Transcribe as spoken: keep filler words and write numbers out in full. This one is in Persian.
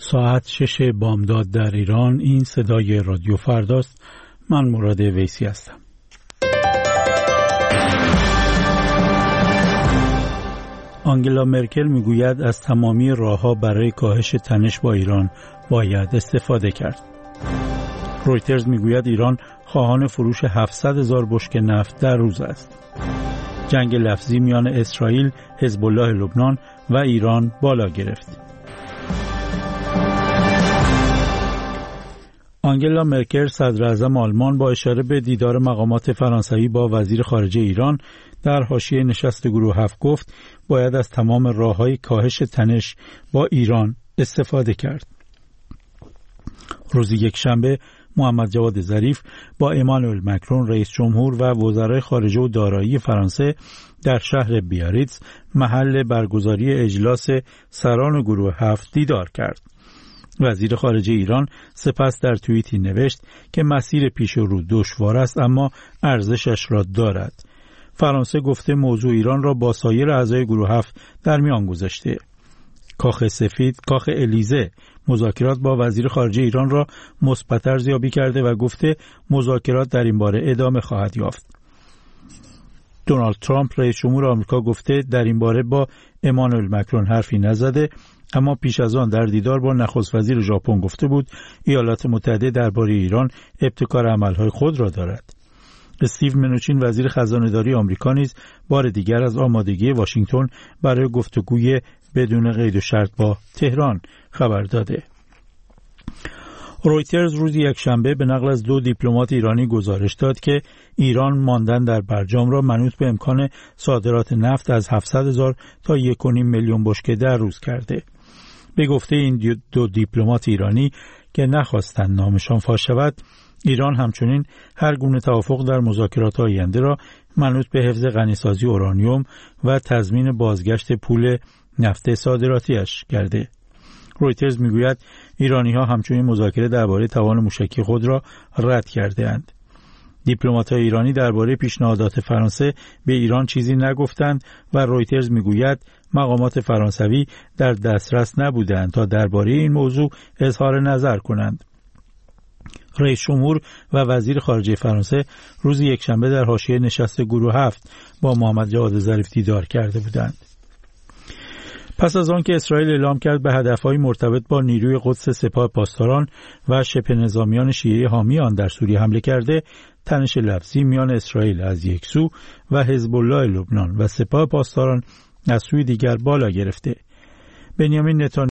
ساعت شش بامداد در ایران. این صدای رادیو فرداست. من مراد ویسی هستم. آنگلا مرکل میگوید از تمامی راه‌ها برای کاهش تنش با ایران باید استفاده کرد. رویترز میگوید ایران خواهان فروش هفتصد هزار بشکه نفت در روز است. جنگ لفظی میان اسرائیل، حزب الله لبنان و ایران بالا گرفت. آنگلا مرکل صدر اعظم آلمان با اشاره به دیدار مقامات فرانسوی با وزیر خارجه ایران در حاشیه نشست گروه هفت گفت باید از تمام راه‌های کاهش تنش با ایران استفاده کرد. روز یکشنبه محمد جواد ظریف با امانوئل مکرون رئیس جمهور و وزرای خارجه و دارایی فرانسه در شهر بیاریتز محل برگزاری اجلاس سران گروه هفت دیدار کرد. وزیر خارجه ایران سپس در توییتی نوشت که مسیر پیش رو دشوار است اما ارزشش را دارد. فرانسه گفته موضوع ایران را با سایر اعضای گروه هفت در میان گذاشته. کاخ سفید، کاخ الیزه مذاکرات با وزیر خارجه ایران را مثبت ارزیابی کرده و گفته مذاکرات در این باره ادامه خواهد یافت. دونالد ترامپ رئیس جمهور آمریکا گفته در این باره با امانوئل مکرون حرفی نزده، اما پیش از آن در دیدار با نخست وزیر ژاپن گفته بود ایالات متحده درباره ایران ابتکار عملهای خود را دارد. استیو منوچین وزیر خزانه‌داری آمریکا نیز بار دیگر از آمادگی واشنگتن برای گفتگوی بدون قید و شرط با تهران خبر داده. رویترز روز یکشنبه به نقل از دو دیپلمات ایرانی گزارش داد که ایران ماندن در برجام را منوط به امکان صادرات نفت از هفتصد هزار تا یک و نیم میلیون بشکه در روز کرده. به گفته این دو دیپلمات ایرانی که نخواستند نامشان فاش شود، ایران همچنین هر گونه توافق در مذاکرات آینده را منوط به حفظ غنیسازی اورانیوم و تضمین بازگشت پول نفت صادراتیش کرده. رویترز میگوید ایرانی‌ها همچنین مذاکره درباره توان موشکی خود را رد کرده‌اند. دیپلمات‌های ایرانی درباره پیشنهادات فرانسه به ایران چیزی نگفتند و رویترز میگوید مقامات فرانسوی در دسترس نبودند تا درباره این موضوع اظهار نظر کنند. رئیس جمهور و وزیر خارجه فرانسه روز یکشنبه در حاشیه نشست گروه هفت با محمد جواد ظریف دیدار کرده بودند. پس از آن که اسرائیل اعلام کرد به هدفهای مرتبط با نیروی قدس سپاه پاسداران و شبه نظامیان شیعه حامی آن در سوریه حمله کرده، تنش لفظی میان اسرائیل از یک سو و حزب الله لبنان و سپاه پاسداران از سوی دیگر بالا گرفته. بنیامین نتانیاهو